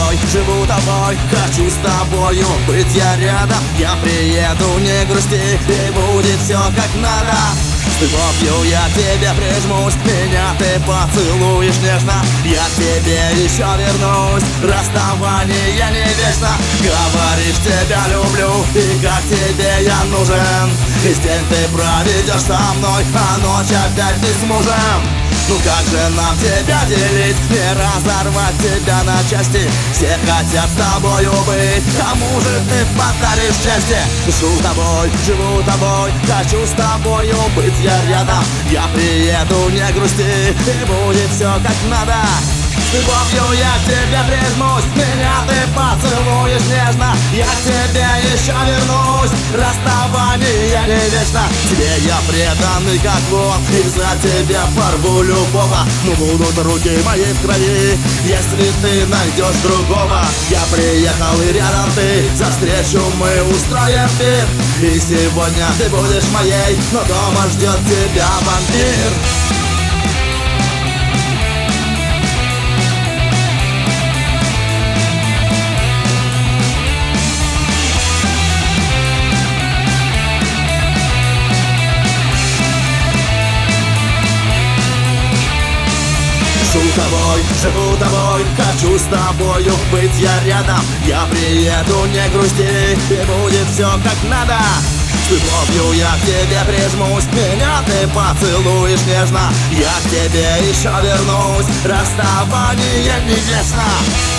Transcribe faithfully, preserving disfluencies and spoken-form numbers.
тобой, живу тобой, хочу с тобою быть я рядом. Я приеду, не грусти, и будет все как надо. С любовью я к тебе прижмусь, меня ты поцелуешь нежно. Я к тебе еще вернусь, расставание не вечно. Говоришь, тебя люблю, и как тебе я нужен. Весь день ты проведешь со мной, а ночь опять ты с мужем. Ну как же нам тебя делить, не разорвать тебя на части? Все хотят с тобою быть, кому же ты подаришь счастье? Жду тобой, живу тобой, хочу с тобою быть я рядом. Я приеду, не грусти, и будет все как надо. С любовью я к тебе прижмусь, меня ты поцелуешь нежно. Я к тебе еще вернусь, расставание не вечно. Тебе я преданный как вор, и за тебя порву любого. Но будут руки мои в крови, если ты найдешь другого. Я приехал и рядом ты, за встречу мы устроим пир. И сегодня ты будешь моей, но дома ждет тебя вампир. Живу тобой, живу тобой, хочу с тобою быть я рядом. Я приеду, не грусти, и будет все как надо. С любовью я к тебе прижмусь, меня ты поцелуешь нежно. Я к тебе еще вернусь, расставание не вечно.